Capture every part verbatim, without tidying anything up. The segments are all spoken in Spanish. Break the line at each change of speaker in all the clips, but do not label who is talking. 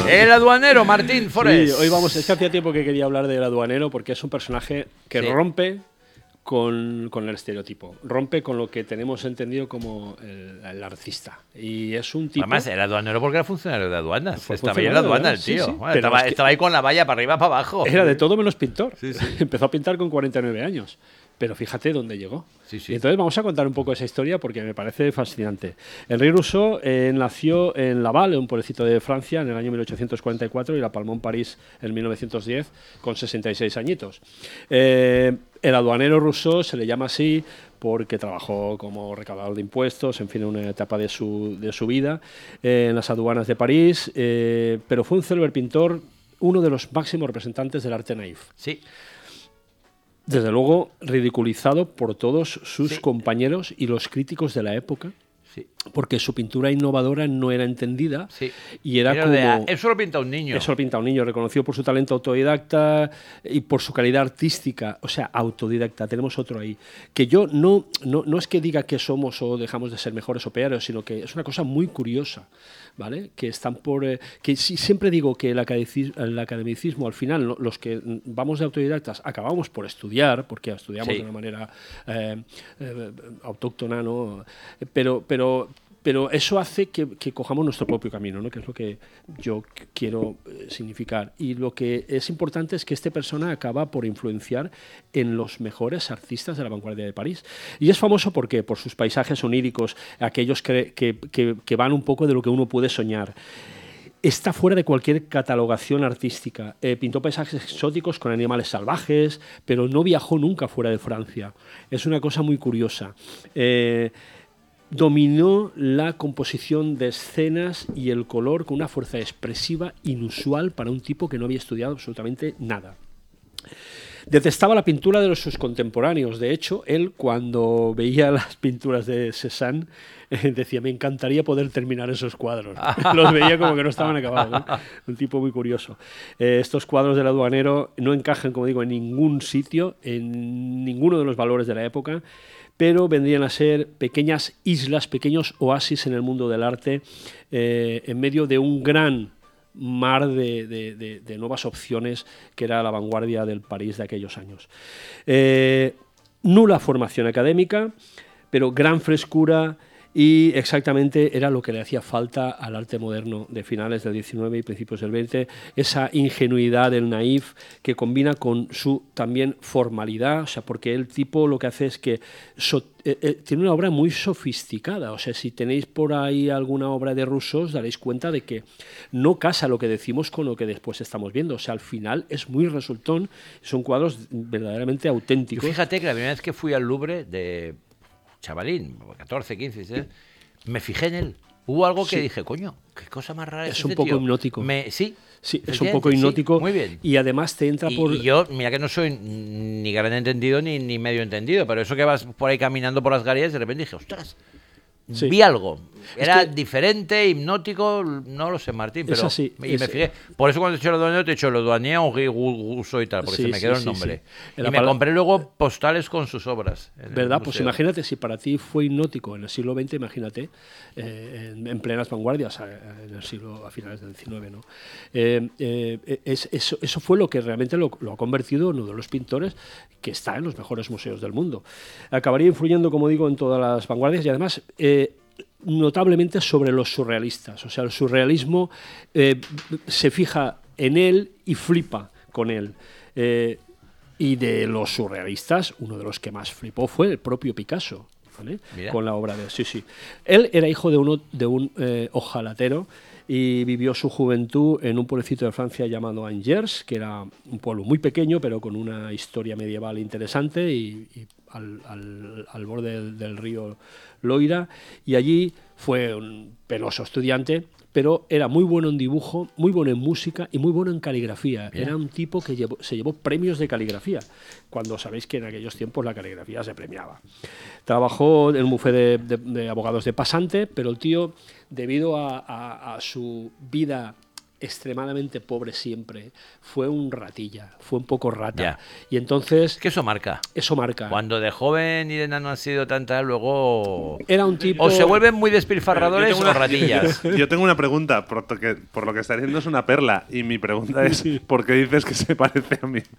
El aduanero, Martín Forés.
Sí, hoy vamos, es que hacía tiempo que quería hablar del aduanero porque es un personaje que sí. rompe con, con el estereotipo, rompe con lo que tenemos entendido como el, el artista. Y es un tipo...
Además, el aduanero porque era funcionario de aduanas. Fue estaba ahí en la aduana el tío. Sí, sí. Bueno, estaba, es que estaba ahí con la valla para arriba, para abajo.
Era de todo menos pintor.
Sí, sí.
Empezó a pintar con cuarenta y nueve años. Pero fíjate dónde llegó.
Sí, sí.
Y entonces vamos a contar un poco esa historia porque me parece fascinante. Henri Rousseau eh, nació en Laval, un pueblecito de Francia, en el año mil ochocientos cuarenta y cuatro y la palmó en París en mil novecientos diez con sesenta y seis añitos. Eh, el aduanero Rousseau se le llama así porque trabajó como recaudador de impuestos, en fin, en una etapa de su, de su vida, eh, en las aduanas de París, eh, pero fue un célebre pintor, uno de los máximos representantes del arte naif.
Sí.
Desde luego, ridiculizado por todos sus
sí.
compañeros y los críticos de la época,
sí.
porque su pintura innovadora no era entendida
sí.
y era
Pero
como...
de, eso lo pinta un niño.
Eso lo pinta un niño, reconocido por su talento autodidacta y por su calidad artística, o sea, autodidacta, tenemos otro ahí. Que yo no, no, no es que diga que somos o dejamos de ser mejores o peores, sino que es una cosa muy curiosa, ¿vale? Que están por... Eh, que sí, siempre digo que el academicismo, el academicismo, al final, los que vamos de autodidactas acabamos por estudiar, porque estudiamos
sí.
de una manera eh, eh, autóctona, ¿no? Pero... pero Pero eso hace que, que cojamos nuestro propio camino, ¿no? Que es lo que yo quiero eh, significar. Y lo que es importante es que esta persona acaba por influenciar en los mejores artistas de la vanguardia de París. Y es famoso ¿por qué? Por sus paisajes oníricos, aquellos que, que, que, que van un poco de lo que uno puede soñar. Está fuera de cualquier catalogación artística. Eh, pintó paisajes exóticos con animales salvajes, pero no viajó nunca fuera de Francia. Es una cosa muy curiosa. Eh, Dominó la composición de escenas y el color con una fuerza expresiva inusual para un tipo que no había estudiado absolutamente nada. Detestaba la pintura de los sus contemporáneos. De hecho, él cuando veía las pinturas de Cézanne eh, decía, me encantaría poder terminar esos cuadros. Los veía como que no estaban acabados, ¿no? Un tipo muy curioso. Eh, estos cuadros del aduanero no encajan, como digo, en ningún sitio, en ninguno de los valores de la época, pero vendrían a ser pequeñas islas, pequeños oasis en el mundo del arte, eh, en medio de un gran mar de, de, de, de nuevas opciones que era la vanguardia del París de aquellos años. Eh, nula formación académica, pero gran frescura y exactamente era lo que le hacía falta al arte moderno de finales del diecinueve y principios del veinte, esa ingenuidad del naif que combina con su también formalidad, o sea, porque el tipo lo que hace es que so, eh, eh, tiene una obra muy sofisticada, o sea, si tenéis por ahí alguna obra de Rousseau os daréis cuenta de que no casa lo que decimos con lo que después estamos viendo, o sea, al final es muy resultón, son cuadros verdaderamente auténticos.
Yo fíjate que la primera vez que fui al Louvre de chavalín, catorce, quince, ¿sí? Me fijé en él. Hubo algo que sí. dije, coño, qué cosa más rara es,
es
este
un poco
tío.
hipnótico.
Me, sí,
sí, es un poco hipnótico.
Sí, muy bien.
Y además te entra
y,
por...
Y yo, mira que no soy ni gran entendido ni, ni medio entendido, pero eso que vas por ahí caminando por las galerías, de repente dije, ostras, sí. vi algo. Era es que... diferente, hipnótico, no lo sé, Martín, pero...
Así,
y
es...
me fijé. Por eso cuando te he hecho el aduanero, te he hecho el aduanero, Henri Rousseau y tal, porque
sí,
se me quedó
sí,
el nombre.
Sí, sí.
Y me pal... compré luego postales con sus obras.
¿Verdad? Pues imagínate, si para ti fue hipnótico en el siglo veinte, imagínate, eh, en, en plenas vanguardias, en el siglo, a finales del diecinueve, ¿no? Eh, eh, es, eso, eso fue lo que realmente lo, lo ha convertido en uno de los pintores que está en los mejores museos del mundo. Acabaría influyendo, como digo, en todas las vanguardias y además... Eh, notablemente sobre los surrealistas, o sea, el surrealismo eh, se fija en él y flipa con él. Eh, y de los surrealistas, uno de los que más flipó fue el propio Picasso, ¿vale? Con la obra de... Sí, sí. Él era hijo de, uno, de un eh, ojalatero y vivió su juventud en un pueblecito de Francia llamado Angers, que era un pueblo muy pequeño, pero con una historia medieval interesante y, y al, al, al borde del, del río Loira, y allí fue un penoso estudiante, pero era muy bueno en dibujo, muy bueno en música y muy bueno en caligrafía. Bien. Era un tipo que llevó, se llevó premios de caligrafía, cuando sabéis que en aquellos tiempos la caligrafía se premiaba. Trabajó en un bufete de, de, de abogados de pasante, pero el tío, debido a, a, a su vida extremadamente pobre siempre, fue un ratilla, fue un poco rata.
Ya.
Y entonces...
Es que eso marca.
Eso marca.
Cuando de joven y de enano han sido tantas, luego...
Era un tipo...
O se vuelven muy despilfarradores
Yo tengo
o
una-
ratillas.
Yo tengo una pregunta, por lo que, por lo que está diciendo es una perla, y mi pregunta es, ¿por qué dices que se parece a mí?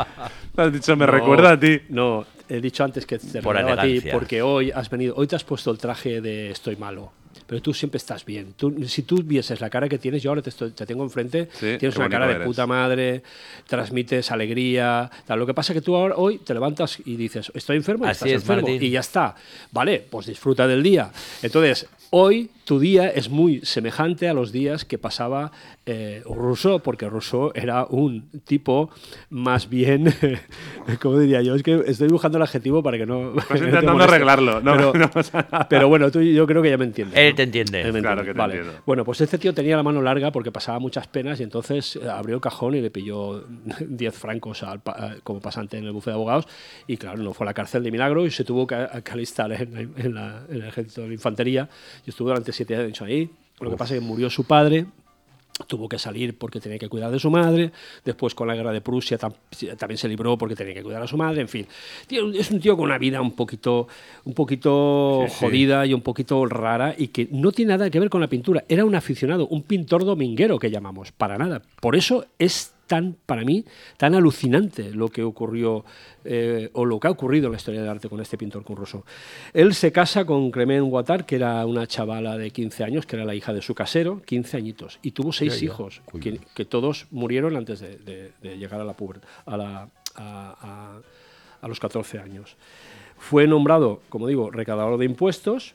Has dicho, me
No,
recuerda a ti.
No, he dicho antes que te
Por
recordaba a ti
elegancia.
porque hoy has venido, hoy te has puesto el traje de estoy malo. Pero tú siempre estás bien. Tú, si tú vieses la cara que tienes, yo ahora te, estoy- te tengo enfrente,
Sí,
tienes
qué
una cara
bonito
de
eres.
puta madre, transmites alegría. Tal. Lo que pasa es que tú ahora, hoy te levantas y dices, estoy enfermo y
Así
estás
es,
enfermo.
Martín.
Y ya está. Vale, pues disfruta del día. Entonces, hoy tu día es muy semejante a los días que pasaba eh, Rousseau, porque Rousseau era un tipo más bien, ¿cómo diría yo? Es que estoy buscando el adjetivo para que no...
Estás
que no te
intentando
moleste.
arreglarlo. No,
pero,
no pasa nada.
pero bueno, tú, yo creo que ya me entiendes.
Él
¿no?
te entiende.
Él me
Claro
entiende.
que te
Vale.
entiendo.
Bueno, pues este tío tenía la mano larga porque pasaba muchas penas y entonces eh, abrió el cajón y le pilló diez francos al pa- como pasante en el bufete de abogados y claro, no fue a la cárcel de milagro y se tuvo que, que alistar en, en la- en el ejército de la infantería y estuvo durante siete años ahí. Lo que pasa es que murió su padre. Tuvo que salir porque tenía que cuidar de su madre. Después, con la guerra de Prusia, tam- también se libró porque tenía que cuidar a su madre. En fin, tío, es un tío con una vida un poquito, un poquito
Sí, sí.
jodida y un poquito rara y que no tiene nada que ver con la pintura. Era un aficionado, un pintor dominguero que llamamos, para nada. Por eso es tan, para mí, tan alucinante lo que ocurrió eh, o lo que ha ocurrido en la historia del arte con este pintor, con Rousseau. Él se casa con Clément Guattard, que era una chavala de quince años, que era la hija de su casero, quince añitos, y tuvo seis
Ya, ya.
hijos,
Uy.
que, que todos murieron antes de, de- de llegar a la pubertad, a, la, a, a- a los catorce años. Fue nombrado, como digo, recaudador de impuestos.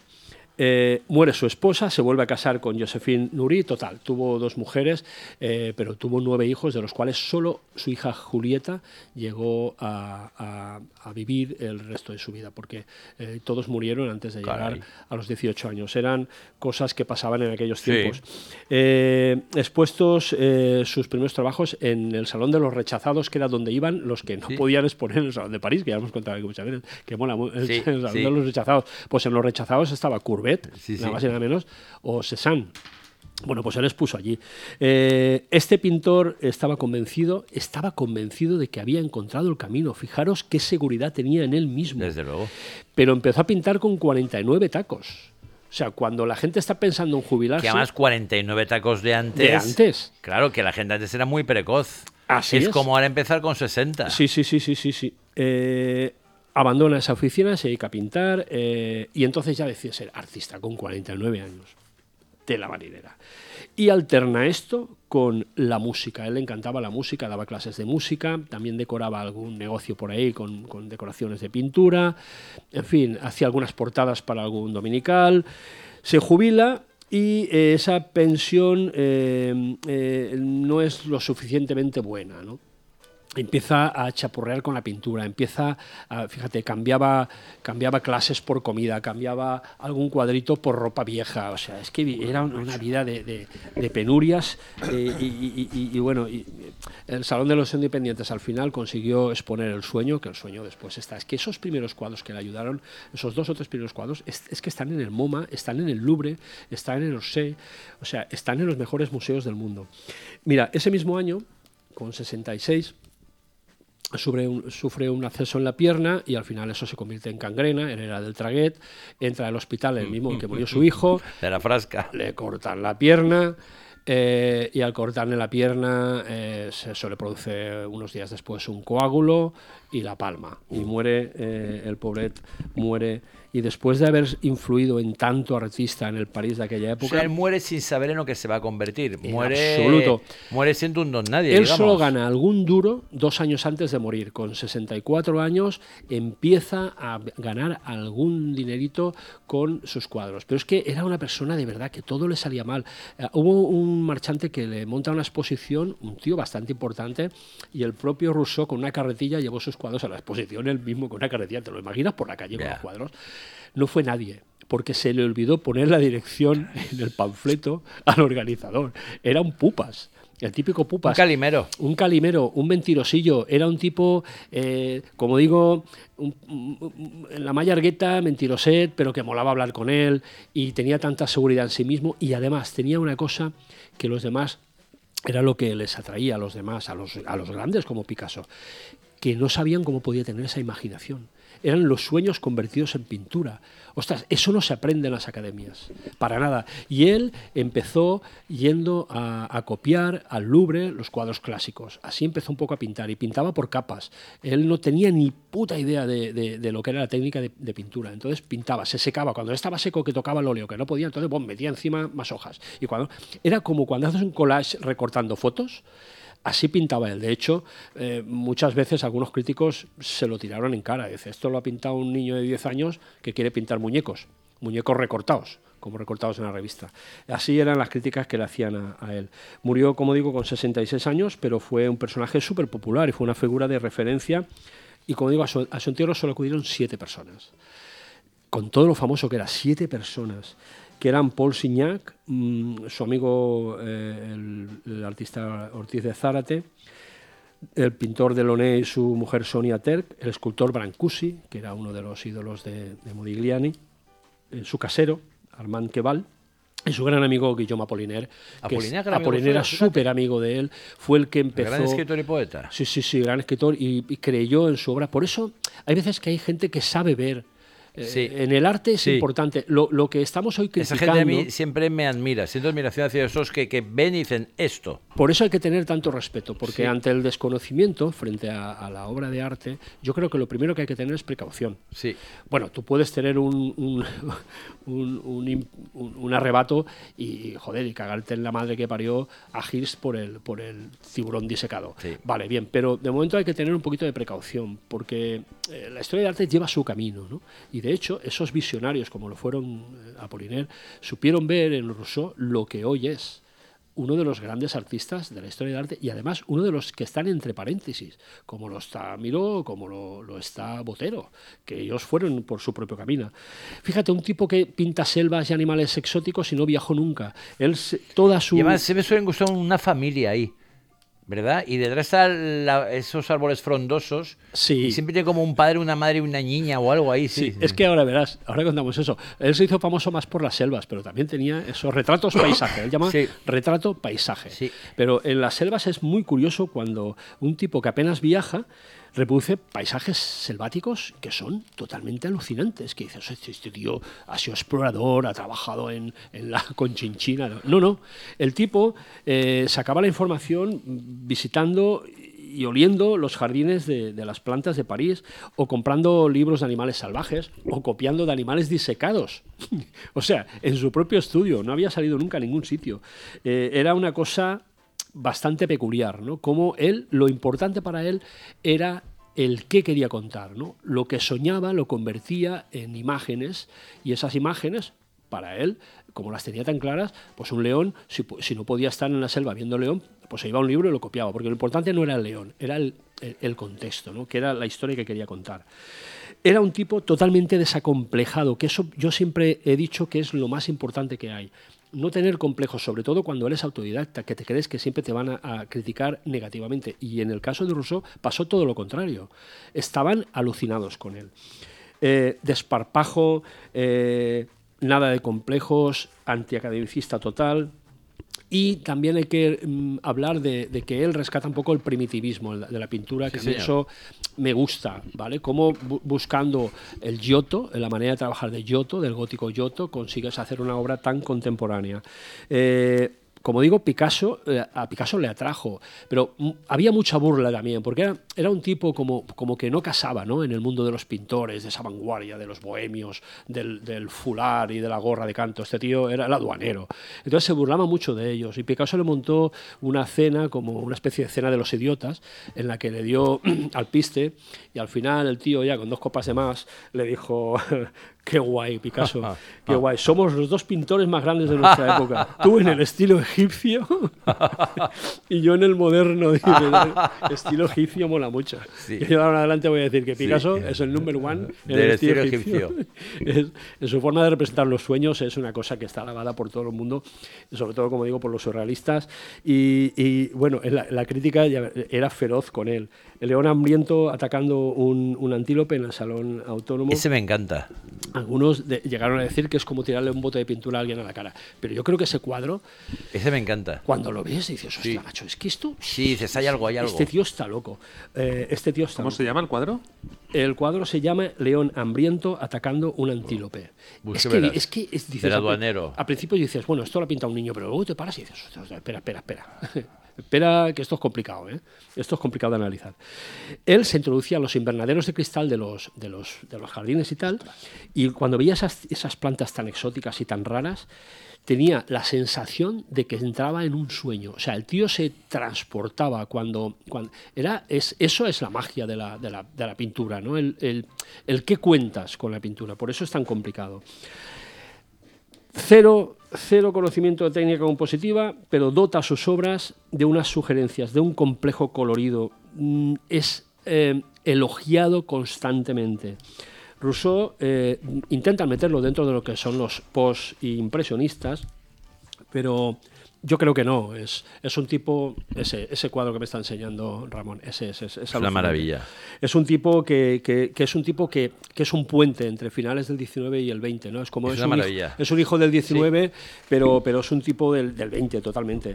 Eh, muere su esposa, se vuelve a casar con Josephine Nury, total, tuvo dos mujeres, eh, pero tuvo nueve hijos, de los cuales solo su hija Julieta llegó a, a- a vivir el resto de su vida, porque eh, todos murieron antes de
Caray.
llegar a los dieciocho años. Eran cosas que pasaban en aquellos
Sí.
tiempos. Eh, expuestos eh, sus primeros trabajos en el Salón de los Rechazados, que era donde iban los que no
Sí.
podían exponer en el Salón de París, que ya hemos contado aquí muchas veces, que mola mu- el,
Sí,
el Salón
sí.
de los Rechazados. Pues en los Rechazados estaba Courbet,
Sí,
nada
sí.
más y nada menos, o Cézanne. Bueno, pues él expuso allí. Eh, este pintor estaba convencido, estaba convencido de que había encontrado el camino. Fijaros qué seguridad tenía en él mismo.
Desde luego.
Pero empezó a pintar con cuarenta y nueve tacos. O sea, cuando la gente está pensando en jubilarse...
Que además cuarenta y nueve tacos de antes.
De antes.
Claro, que la gente antes era muy precoz.
Así
es,
es.
como ahora empezar con sesenta.
Sí, sí, sí, sí, sí. sí. Eh, abandona esa oficina, se dedica a pintar eh, y entonces ya decide ser artista con cuarenta y nueve años. De la marinera. Y alterna esto con la música. A él le encantaba la música, daba clases de música, también decoraba algún negocio por ahí con, con decoraciones de pintura, en fin, hacía algunas portadas para algún dominical, se jubila y eh, esa pensión eh, eh, no es lo suficientemente buena, ¿no? Empieza a chapurrear con la pintura, empieza a, fíjate, cambiaba, cambiaba clases por comida, cambiaba algún cuadrito por ropa vieja, o sea, es que vi- era una vida de, de- de penurias eh, y, y- y- y, bueno, y el Salón de los Independientes al final consiguió exponer el sueño, que el sueño después está, es que esos primeros cuadros que le ayudaron, esos dos o tres primeros cuadros, es, es que están en el MoMA, están en el Louvre, están en el Orsay, o sea, están en los mejores museos del mundo. Mira, ese mismo año, con sesenta y seis, Sufre un, sufre un acceso en la pierna y al final eso se convierte en gangrena, él era del Traguet, entra al hospital el mismo en que murió su hijo,
De la frasca.
le cortan la pierna eh, y al cortarle la pierna eh, se, eso le produce unos días después un coágulo y la palma y muere, eh, el pobret muere y después de haber influido en tanto artista en el París de aquella
O
época,
sea, él muere sin saber en lo que se va a convertir.
En
Muere,
absoluto.
muere siendo un don nadie.
él
digamos.
solo gana algún duro dos años antes de morir. Con sesenta y cuatro años empieza a ganar algún dinerito con sus cuadros. Pero es que era una persona de verdad que todo le salía mal. Eh, hubo un marchante que le monta una exposición, un tío bastante importante, y el propio Rousseau con una carretilla llevó sus cuadros a la exposición, él mismo con una carretilla. ¿Te lo imaginas por la calle con
Ya.
los cuadros? No fue nadie, porque se le olvidó poner la dirección en el panfleto al organizador. Era un pupas, el típico
Un
pupas.
calimero.
Un calimero, un mentirosillo, era un tipo, eh, como digo, un- un- un- en la malla argueta, mentiroset, pero que molaba hablar con él y tenía tanta seguridad en sí mismo y además tenía una cosa que los demás era lo que les atraía a los demás, a los, a los grandes como Picasso, que no sabían cómo podía tener esa imaginación. Eran los sueños convertidos en pintura. Ostras, eso no se aprende en las academias, para nada. Y él empezó yendo a, a copiar al Louvre los cuadros clásicos. Así empezó un poco a pintar, y pintaba por capas. Él no tenía ni puta idea de, de, de lo que era la técnica de, de pintura. Entonces pintaba, se secaba. Cuando estaba seco, que tocaba el óleo, que no podía, entonces bom, metía encima más hojas. Y cuando, era como cuando haces un collage recortando fotos. Así pintaba él. De hecho, eh, muchas veces algunos críticos se lo tiraron en cara. Dice, esto lo ha pintado un niño de diez años que quiere pintar muñecos, muñecos recortados, como recortados en la revista. Así eran las críticas que le hacían a, a él. Murió, como digo, con sesenta y seis años, pero fue un personaje súper popular y fue una figura de referencia. Y como digo, a su, a su entierro solo acudieron siete personas. Con todo lo famoso que era, siete personas, que eran Paul Signac, mmm, su amigo eh, el, el artista Ortiz de Zárate, el pintor Delaunay y su mujer Sonia Terk, el escultor Brancusi, que era uno de los ídolos de, de Modigliani, eh, su casero, Armand Queval, y su gran amigo Guillaume Apollinaire, que
Apollinaire,
es, Apollinaire era súper amigo de él, fue el que empezó...
Gran escritor y poeta.
Sí, sí, sí, gran escritor, y, y creyó en su obra. Por eso hay veces que hay gente que sabe ver.
Sí.
Eh, en el arte es
sí.
importante. Lo, lo que estamos hoy criticando...
Esa gente a mí siempre me admira. Siento admiración hacia esos que, que ven y dicen esto.
Por eso hay que tener tanto respeto, porque
sí.
ante el desconocimiento, frente a, a la obra de arte, yo creo que lo primero que hay que tener es precaución.
Sí.
Bueno, tú puedes tener un, un, un, un, un, un arrebato y, joder, y cagarte en la madre que parió a Hirst por el, por el tiburón disecado.
Sí.
Vale, bien, pero de momento hay que tener un poquito de precaución, porque eh, la historia del arte lleva su camino, ¿no? Y de hecho, esos visionarios, como lo fueron eh, Apollinaire, supieron ver en Rousseau lo que hoy es uno de los grandes artistas de la historia del arte, y además uno de los que están entre paréntesis, como lo está Miró, como lo, lo está Botero, que ellos fueron por su propio camino. Fíjate, un tipo que pinta selvas y animales exóticos y no viajó nunca. Él, toda su...
Y además se me suelen gustar una familia ahí, ¿verdad? Y detrás están la, esos árboles frondosos.
Sí.
Y siempre tiene como un padre, una madre y una niña o algo ahí. Sí,
sí, es que ahora verás, ahora contamos eso. Él se hizo famoso más por las selvas, pero también tenía esos retratos paisaje. Él llama
sí.
retrato paisaje.
Sí.
Pero en las selvas es muy curioso cuando un tipo que apenas viaja reproduce paisajes selváticos que son totalmente alucinantes. Que dices, este tío ha sido explorador, ha trabajado en, en la Conchinchina. No, no. El tipo eh, sacaba la información visitando y oliendo los jardines de, de las plantas de París, o comprando libros de animales salvajes, o copiando de animales disecados. O sea, en su propio estudio. No había salido nunca a ningún sitio. Eh, era una cosa bastante peculiar, ¿no? Como él, lo importante para él era el qué quería contar, ¿no? Lo que soñaba lo convertía en imágenes, y esas imágenes, para él, como las tenía tan claras, pues un león, si, si no podía estar en la selva viendo león, pues se iba a un libro y lo copiaba, porque lo importante no era el león, era el, el, el contexto, ¿no? Que era la historia que quería contar. Era un tipo totalmente desacomplejado, que eso yo siempre he dicho que es lo más importante que hay. No tener complejos, sobre todo cuando eres autodidacta, que te crees que siempre te van a, a criticar negativamente. Y en el caso de Rousseau pasó todo lo contrario. Estaban alucinados con él. Eh, desparpajo, eh, nada de complejos, antiacademicista total. Y también hay que mm, hablar de, de que él rescata un poco el primitivismo de la pintura, que
sí,
a mí eso me gusta, ¿vale? Cómo bu buscando el Giotto, la manera de trabajar de Giotto, del gótico Giotto, consigues hacer una obra tan contemporánea. Eh, como digo, Picasso, eh, a Picasso le atrajo, pero había mucha burla también, porque era, era un tipo como, como que no casaba, ¿no? En el mundo de los pintores, de esa vanguardia, de los bohemios, del, del fular y de la gorra de canto. Este tío era el aduanero. Entonces se burlaba mucho de ellos, y Picasso le montó una cena, como una especie de cena de los idiotas, en la que le dio al piste, y al final el tío, ya con dos copas de más, le dijo... Qué guay, Picasso, qué guay. Somos los dos pintores más grandes de nuestra época. Tú en el estilo egipcio y yo en el moderno. Dice, el estilo egipcio mola mucho. Sí. Y yo ahora adelante voy a decir que Picasso sí. es el number one en el estilo, estilo egipcio. egipcio. Es, en su forma de representar los sueños es una cosa que está alabada por todo el mundo, sobre todo, como digo, por los surrealistas. Y, y bueno, la, la crítica ya era feroz con él. El león hambriento atacando un, un antílope en el Salón Autónomo.
Ese me encanta.
A Algunos de, llegaron a decir que es como tirarle un bote de pintura a alguien a la cara. Pero yo creo que ese cuadro...
Ese me encanta.
Cuando lo ves dices, hostia,
Sí.
macho, es que esto...
Sí, dices, hay algo, hay algo.
Este tío está loco. Eh, este tío está
¿Cómo
loco.
se llama el cuadro?
El cuadro se llama León hambriento atacando un antílope.
Pues
es,
que
que,
verás.
es que es- dices,
Del
al-
aduanero.
Al principio dices, bueno, esto lo ha pintado un niño, pero luego te paras y dices, ostras, espera, espera, espera. Espera, que esto es complicado, ¿eh? Esto es complicado de analizar. Él se introducía a los invernaderos de cristal de los, de los, de los jardines y tal, y cuando veía esas, esas plantas tan exóticas y tan raras, tenía la sensación de que entraba en un sueño. O sea, el tío se transportaba cuando... cuando era, es, eso es la magia de la, de la, de la pintura, ¿no? El, el, el qué cuentas con la pintura. Por eso es tan complicado. Cero, cero conocimiento de técnica compositiva, pero dota sus obras de unas sugerencias, de un complejo colorido. Mm, Es eh, elogiado constantemente. Rousseau eh, intenta meterlo dentro de lo que son los post-impresionistas, pero yo creo que no. Es, es un tipo, ese, ese cuadro que me está enseñando Ramón, ese, ese, ese, es
Es una maravilla.
Es un tipo que, que, que es un tipo que, que es un puente entre finales del diecinueve y el veinte, ¿no? Es como
Es
es,
una
un,
maravilla.
hijo, es un hijo del diecinueve, pero, pero es un tipo del, del veinte totalmente.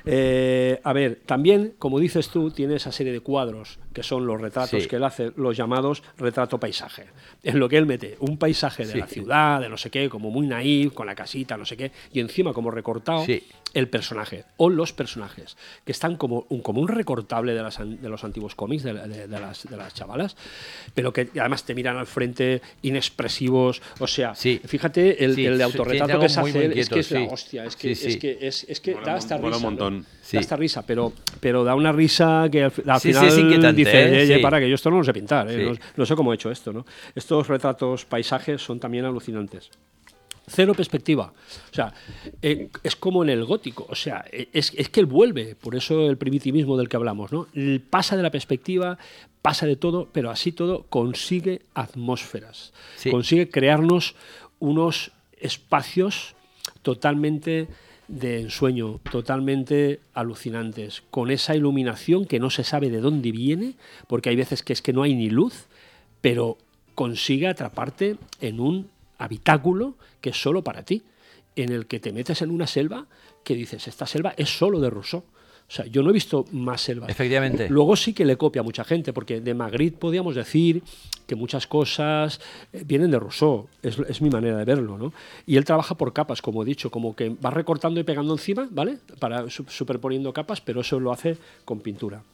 Eh, a ver, también, como dices tú, tiene esa serie de cuadros que son los retratos
Sí.
que él hace, los llamados retrato paisaje. En lo que él mete un paisaje de
Sí.
la ciudad, de no sé qué, como muy naif, con la casita, no sé qué, y encima como recortado
Sí.
el personaje o los personajes, que están como un, como un recortable de, las, an- de los antiguos cómics de, de- de las, de las chavalas, pero que además te miran al frente inexpresivos. O sea,
Sí.
fíjate el,
Sí,
el
tiene
autorretrato
algo
que se
muy,
hace,
muy
él, es que es
inquieto,
la
sí.
hostia, es que,
Sí, sí.
es que, es, es que
Mola
da
un-
esta
mola
risa.
un montón.
¿no?
Sí.
Da esta risa, pero, pero da una risa que al, fi- al
Sí, sí,
final
es inquietante,
dice,
¿eh?
"Oye,
Sí.
para que yo esto no lo sé pintar, ¿eh?
Sí.
no, no sé cómo he hecho esto, ¿no?". Estos retratos paisajes son también alucinantes. Cero perspectiva. O sea, eh, es como en el gótico. O sea, eh, es, es que él vuelve, por eso el primitivismo del que hablamos, ¿no? Él pasa de la perspectiva, pasa de todo, pero así todo consigue atmósferas.
Sí.
Consigue crearnos unos espacios totalmente de ensueño, totalmente alucinantes, con esa iluminación que no se sabe de dónde viene, porque hay veces que es que no hay ni luz, pero consigue atraparte en un habitáculo que es solo para ti, en el que te metes en una selva que dices, esta selva es solo de Rousseau. O sea, yo no he visto más selvas.
Efectivamente.
Luego sí que le copia a mucha gente, porque de Magritte podríamos decir que muchas cosas eh, vienen de Rousseau, es, es mi manera de verlo, ¿no? Y él trabaja por capas, como he dicho, como que va recortando y pegando encima, ¿vale? Para su- superponiendo capas, pero eso lo hace con pintura.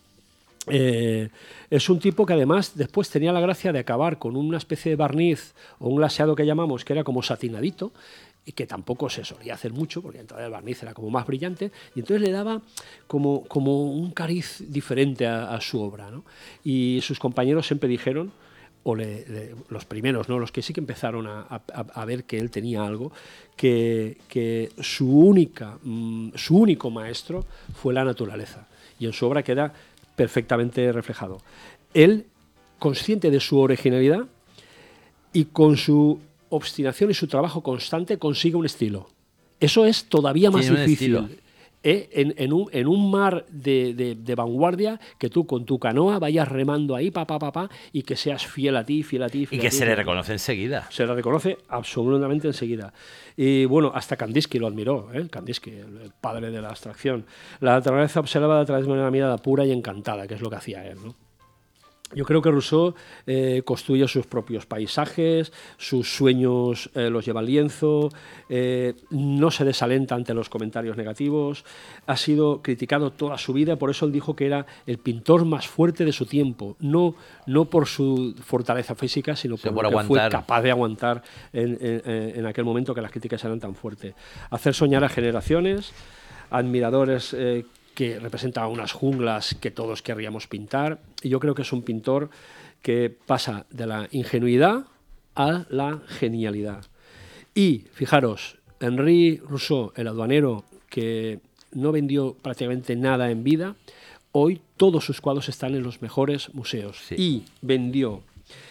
Eh, es un tipo que además después tenía la gracia de acabar con una especie de barniz o un glaseado que llamamos, que era como satinadito, y que tampoco se solía hacer mucho, porque entonces el barniz era como más brillante, y entonces le daba como, como un cariz diferente a, a su obra, ¿no? Y sus compañeros siempre dijeron, o le- le- los primeros, ¿no? Los que sí que empezaron a, a- a ver que él tenía algo, que, que su, única, mm, su único maestro fue la naturaleza, y en su obra queda perfectamente reflejado. Él, consciente de su originalidad y con su obstinación y su trabajo constante, consigue un estilo. Eso es todavía más
Tiene un
difícil.
estilo.
¿Eh? En, en un, en un mar de, de- de vanguardia, que tú con tu canoa vayas remando ahí, pa, pa, pa, pa, y que seas fiel a ti, fiel a ti,
Y
fiel a
que
ti,
se
fiel
le
a ti.
reconoce enseguida.
Se le reconoce absolutamente enseguida. Y bueno, hasta Kandinsky lo admiró, ¿eh? Kandinsky, el el padre de la abstracción. La naturaleza observada a través de una mirada pura y encantada, que es lo que hacía él, ¿no? Yo creo que Rousseau eh, construye sus propios paisajes, sus sueños eh, los lleva al lienzo, eh, no se desalenta ante los comentarios negativos, ha sido criticado toda su vida, por eso él dijo que era el pintor más fuerte de su tiempo, no, no por su fortaleza física, sino
Sí,
por
por
lo que fue
aguantar.
capaz de aguantar en, en- en aquel momento que las críticas eran tan fuertes. Hacer soñar a generaciones, admiradores eh, que representa unas junglas que todos querríamos pintar. Y yo creo que es un pintor que pasa de la ingenuidad a la genialidad. Y fijaros, Henri Rousseau, el aduanero que no vendió prácticamente nada en vida, hoy todos sus cuadros están en los mejores museos.
Sí.
Y vendió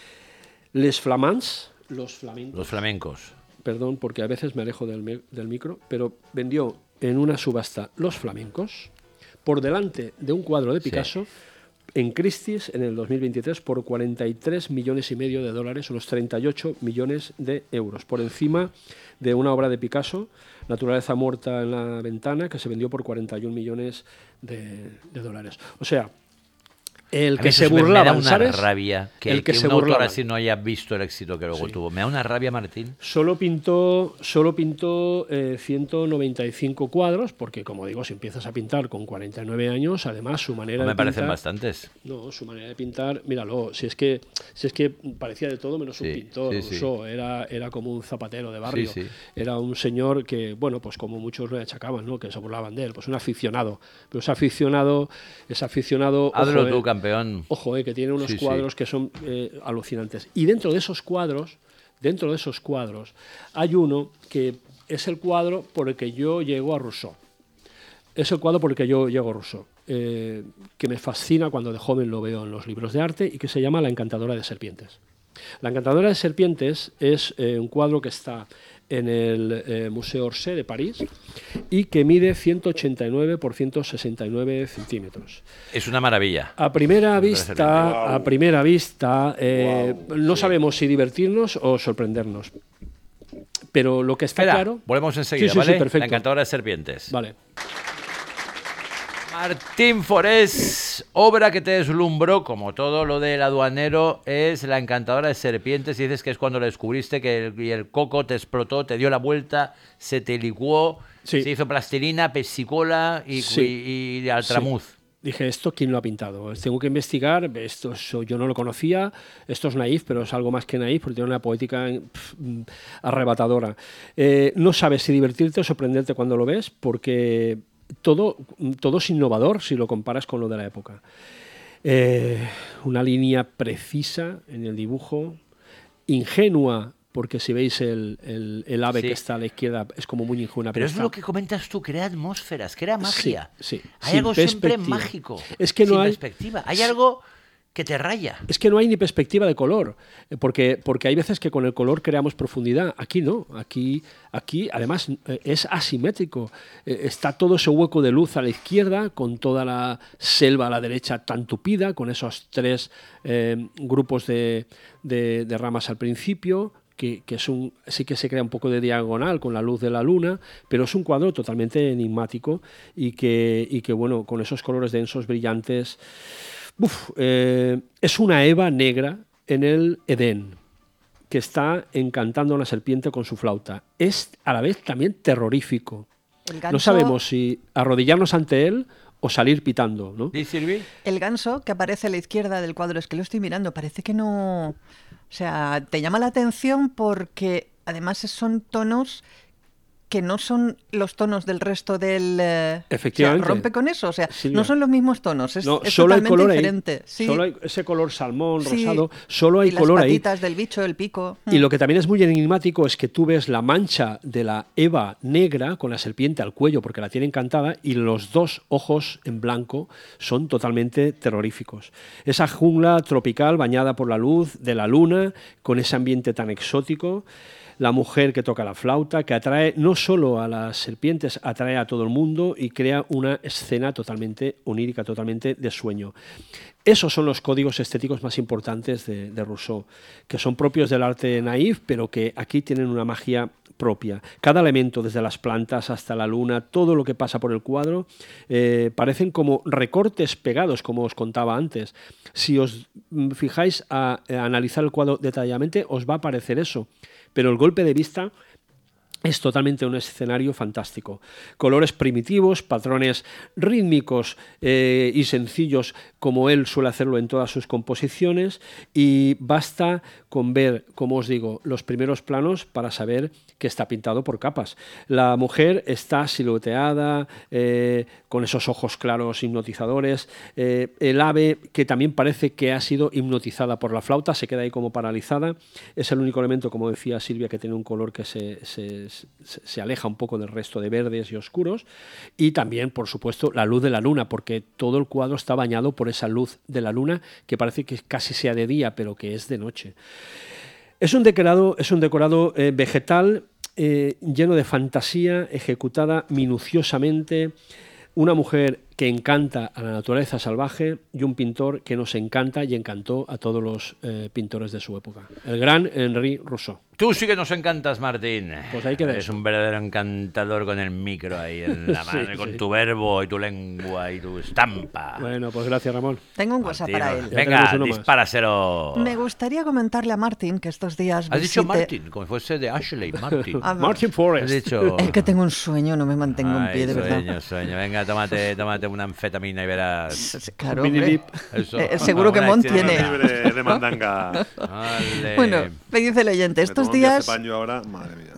Les Flamands, los flamencos,
Los flamencos.
perdón, porque a veces me alejo del, me- del micro, pero vendió en una subasta Los Flamencos por delante de un cuadro de Picasso, en Christie's en el dos mil veintitrés por cuarenta y tres millones y medio de dólares, unos treinta y ocho millones de euros, por encima de una obra de Picasso, Naturaleza muerta en la ventana, que se vendió por cuarenta y un millones de, de dólares. O sea, el que se burlaban,
me da una
¿sabes?
rabia que,
el que,
que
se
un autor
burlaban.
así no haya visto el éxito que luego
Sí.
tuvo. Me da una rabia, Martín.
Solo pintó, solo pintó eh, ciento noventa y cinco cuadros, porque como digo, si empiezas a pintar con cuarenta y nueve años, además su manera
No
de
me parecen
pintar,
bastantes.
No, su manera de pintar, míralo, si es que, si es que parecía de todo menos un
Sí,
pintor,
sí, sí.
Rousseau, era, era como un zapatero de barrio,
Sí, sí.
era un señor que, bueno, pues como muchos le achacaban, ¿no? Que se burlaban de él, pues un aficionado, pero ese aficionado, ese aficionado,
Hazlo
ojo,
tú,
eh,
campeón.
Ojo, eh, que tiene unos
Sí, sí.
cuadros que son eh, alucinantes. Y dentro de esos cuadros, dentro de esos cuadros, hay uno que es el cuadro por el que yo llego a Rousseau. Es el cuadro por el que yo llego a Rousseau, eh, que me fascina cuando de joven lo veo en los libros de arte y que se llama La encantadora de serpientes. La encantadora de serpientes es eh, un cuadro que está en el eh, Museo Orsay de París y que mide ciento ochenta y nueve por ciento sesenta y nueve centímetros.
Es una maravilla.
A primera
Me parece
vista,
bien.
a primera vista, eh,
Wow,
no
sí.
sabemos si divertirnos o sorprendernos. Pero lo que está
Espera,
claro.
volvemos enseguida,
Sí, sí, sí,
¿vale?
perfecto.
La encantadora de serpientes.
Vale.
Martín Forés, obra que te deslumbró, como todo lo del aduanero, es La encantadora de serpientes. Y dices que es cuando lo descubriste, que el, y el coco te explotó, te dio la vuelta, se te licuó,
Sí.
se hizo plastilina, pesicola y,
Sí.
y, y altramuz.
Dije, ¿esto quién lo ha pintado? Tengo que investigar, esto eso yo no lo conocía, esto es naif, pero es algo más que naif porque tiene una poética pf, arrebatadora. Eh, no sabes si divertirte o sorprenderte cuando lo ves, porque todo, todo es innovador si lo comparas con lo de la época. Eh, una línea precisa en el dibujo, ingenua, porque si veis el, el, el ave
Sí.
que está a la izquierda es como muy ingenua.
Pero es
está-
lo que comentas tú, crea atmósferas, crea magia.
Sí, sí.
Hay
Sin
algo siempre
perspectiva.
mágico.
Es que no
sin
hay-
perspectiva. Hay algo que te raya.
Es que no hay ni perspectiva de color, eh, porque, porque hay veces que con el color creamos profundidad. Aquí no, aquí, aquí además eh, es asimétrico. Eh, está todo ese hueco de luz a la izquierda, con toda la selva a la derecha tan tupida, con esos tres eh, grupos de, de- de ramas al principio, que, que es un, sí que se crea un poco de diagonal con la luz de la luna, pero es un cuadro totalmente enigmático y que, y que bueno, con esos colores densos, brillantes. Uf, eh, es una Eva negra en el Edén, que está encantando a una serpiente con su flauta. Es a la vez también terrorífico.
El ganso,
No sabemos si arrodillarnos ante él o salir pitando, ¿no?
¿Sí, Silvi?
el ganso que aparece a la izquierda del cuadro, es que lo estoy mirando, parece que no... O sea, te llama la atención porque además son tonos que no son los tonos del resto del... eh,
Efectivamente.
O sea, rompe con eso, o sea,
Silvia.
no son los mismos tonos, es,
No,
es
solo hay
totalmente
color ahí.
diferente. Sí,
Solo hay ese color salmón,
sí.
rosado, solo hay
y
color
las
ahí.
patitas del bicho, el pico.
Y lo que también es muy enigmático es que tú ves la mancha de la Eva negra con la serpiente al cuello porque la tiene encantada y los dos ojos en blanco son totalmente terroríficos. Esa jungla tropical bañada por la luz de la luna con ese ambiente tan exótico, la mujer que toca la flauta, que atrae no solo a las serpientes, atrae a todo el mundo y crea una escena totalmente onírica, totalmente de sueño. Esos son los códigos estéticos más importantes de, de Rousseau, que son propios del arte naif, pero que aquí tienen una magia propia. Cada elemento, desde las plantas hasta la luna, todo lo que pasa por el cuadro, eh, parecen como recortes pegados, como os contaba antes. Si os fijáis a, a analizar el cuadro detalladamente, os va a parecer eso. Pero el golpe de vista es totalmente un escenario fantástico. Colores primitivos, patrones rítmicos eh, y sencillos como él suele hacerlo en todas sus composiciones, y basta con ver, como os digo, los primeros planos para saber que está pintado por capas. La mujer está silueteada, eh, con esos ojos claros hipnotizadores. Eh, el ave, que también parece que ha sido hipnotizada por la flauta, se queda ahí como paralizada. Es el único elemento, como decía Silvia, que tiene un color que se, se, se, se aleja un poco del resto de verdes y oscuros. Y también, por supuesto, la luz de la luna, porque todo el cuadro está bañado por esa luz de la luna que parece que casi sea de día, pero que es de noche. Es un decorado, es un decorado eh, vegetal eh, lleno de fantasía, ejecutada minuciosamente. Una mujer que encanta a la naturaleza salvaje y un pintor que nos encanta y encantó a todos los eh, pintores de su época. El gran Henri Rousseau.
Tú sí que nos encantas, Martín.
Pues ahí queda
Eres
eso.
un verdadero encantador con el micro ahí en la mano,
Sí,
con
sí.
tu verbo y tu lengua y tu estampa.
Bueno, pues gracias, Ramón.
Tengo un WhatsApp
Martín,
para
no-
él.
Ya
Venga,
tenemos uno más.
dispáraselo.
Me gustaría comentarle a Martín que estos días
Has dicho
visite-
Martín, como si fuese de Ashley, Martín.
Ah,
Martin
Has
Forrest.
dicho...
Es que tengo un sueño, no me mantengo en
Ay,
pie, de verdad.
sueño, sueño. Venga, tómate, tómate una anfetamina y verás.
Sí, sí, Claro,
Mini
hombre.
dip.
Eso.
Eh, seguro que
Una
Mon
acción
tiene.
Libre de mandanga.
Vale.
Bueno, me dice el oyente,
Me
estos
tomo un viaje
días
paño ahora, madre mía.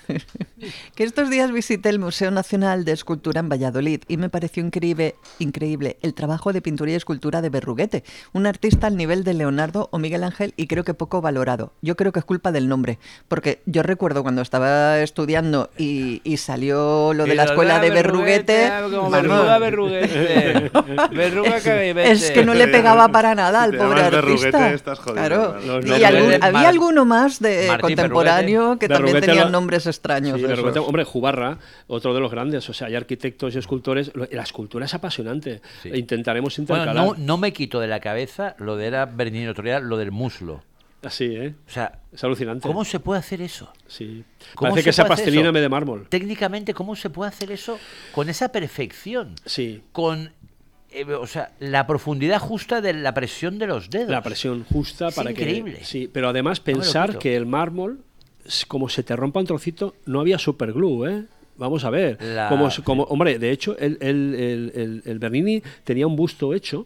que estos días visité el Museo Nacional de Escultura en Valladolid y me pareció increíble, increíble el trabajo de pintura y escultura de Berruguete, un artista al nivel de Leonardo o Miguel Ángel y creo que poco valorado. Yo creo que es culpa del nombre, porque yo recuerdo cuando estaba estudiando y, y salió lo de la escuela de Berruguete,
Como
vamos,
verruga, berruguete. Verruga, caguevete.
es que no le pegaba para nada al
Si te
pobre
llamas Berruguete,
artista.
estás jodido,
Claro.
claro.
Los
Y
nombres
algún-
de
había
Mar-
alguno más de
Martín
contemporáneo que también
Berruguete
tenían
lo-
nombres extraños.
Sí,
de
Berruguete,
esos.
hombre, Jubarra, otro de los grandes. O sea, hay arquitectos y escultores. Lo- La escultura es apasionante.
Sí.
Intentaremos
Bueno,
intercalar.
no, no me quito de la cabeza lo de era Bernini Torial, lo del muslo.
Así, ¿eh?
O sea,
Es alucinante.
¿cómo se puede hacer eso?
Sí.
¿Cómo
Parece
se
que sea
puede hacer
pastelina
eso?
en vez de mármol.
Técnicamente, ¿cómo se puede hacer eso con esa perfección?
Sí.
Con, eh, o sea, la profundidad justa de la presión de los dedos.
La presión justa
Es
para
increíble.
que. Sí, pero además
No me lo
pensar
quito.
que el mármol, s- como se te rompa un trocito, no había superglue, ¿eh? Vamos a ver.
La-
como,
sí.
como, hombre, de hecho, el, el, el, el- el Bernini tenía un busto hecho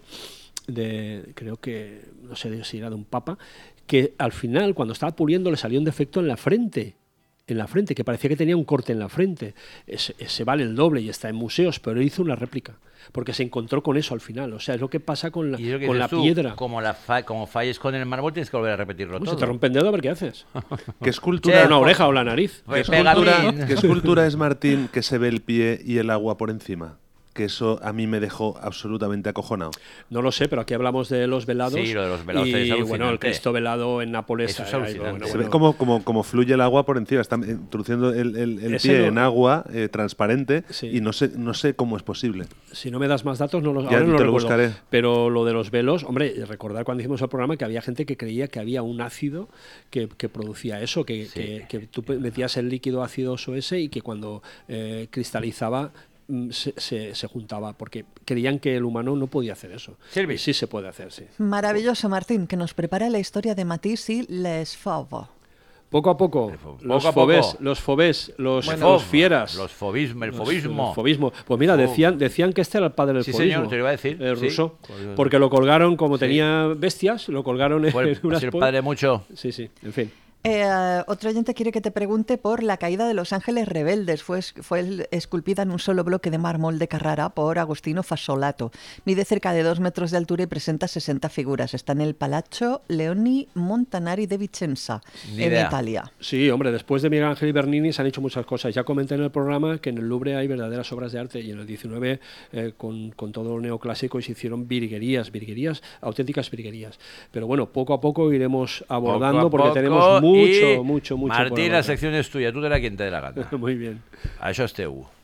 de, creo que, no sé si era de un papa, que al final, cuando estaba puliendo, le salió un defecto en la frente. En la frente, que parecía que tenía un corte en la frente. Ese, ese vale el doble y está en museos, pero él hizo una réplica. Porque se encontró con eso al final. O sea, es lo que pasa con la,
Y es lo que
con
dices
la
tú,
piedra.
Como, la fa- como falles con el mármol, tienes que volver a repetirlo
Uy,
todo.
se te rompe el dedo, a ver qué haces.
¿Qué escultura,
Una oreja o la nariz.
¿qué
Pues
escultura,
Pegamín.
qué escultura es, Martín, que se ve el pie y el agua por encima? Que eso a mí me dejó absolutamente acojonado.
No lo sé, pero aquí hablamos de los velados.
Sí, lo de los velados
y,
es alucinante.
bueno, el Cristo velado en Nápoles.
Eso es
ay,
alucinante.
bueno,
Se
bueno.
ve como, como, como fluye el agua por encima. Está introduciendo el, el- el
Ese
pie
no-
en agua eh, transparente
Sí.
y no sé, no sé cómo es posible.
Si no me das más datos, no los,
Ya
ahora no
te lo
recuerdo.
buscaré.
Pero lo de los velos, hombre, recordar cuando hicimos el programa que había gente que creía que había un ácido que, que producía eso, que,
Sí.
que, que tú metías el líquido acidoso ese y que cuando eh, cristalizaba mm, se, se- se juntaba, porque creían que el humano no podía hacer eso.
Silvi.
Y sí se puede hacer, sí.
Maravilloso, Martín, que nos prepara la historia de Matisse y Les Fauves.
Poco a poco,
Poco
los
a poco.
fobés, los fobés, los,
Bueno,
los fieras.
Los fobismo, el
Los-
fobismo.
el fobismo. Pues mira,
Fob.
decían, decían que este era el padre del
Sí,
fobismo.
señor, te lo iba a decir,
eh,
sí.
Rousseau.
Pues-
Porque lo colgaron, como
Sí.
tenía bestias, lo colgaron
Fue
en
el,
unas
así el
po-
padre mucho.
Sí, sí, en fin.
Eh, otro oyente quiere que te pregunte por la caída de los ángeles rebeldes. Fue, es- fue el- esculpida en un solo bloque de mármol de Carrara por Agostino Fasolato. Mide cerca de dos metros de altura y presenta sesenta figuras. Está en el Palazzo Leoni Montanari de Vicenza,
Ni
en
idea.
Italia.
Sí, hombre, después de Miguel Ángel y Bernini se han hecho muchas cosas. Ya comenté en el programa que en el Louvre hay verdaderas obras de arte y en el diecinueve, eh, con, con todo lo neoclásico, se hicieron virguerías, virguerías, auténticas virguerías. Pero bueno, poco a poco iremos abordando
Poco a
porque
poco
tenemos mucho,
y
mucho, mucho por
Martín, la
abarcar.
sección es tuya, tú te la quien te dé la gana.
Muy bien.
Això és teu.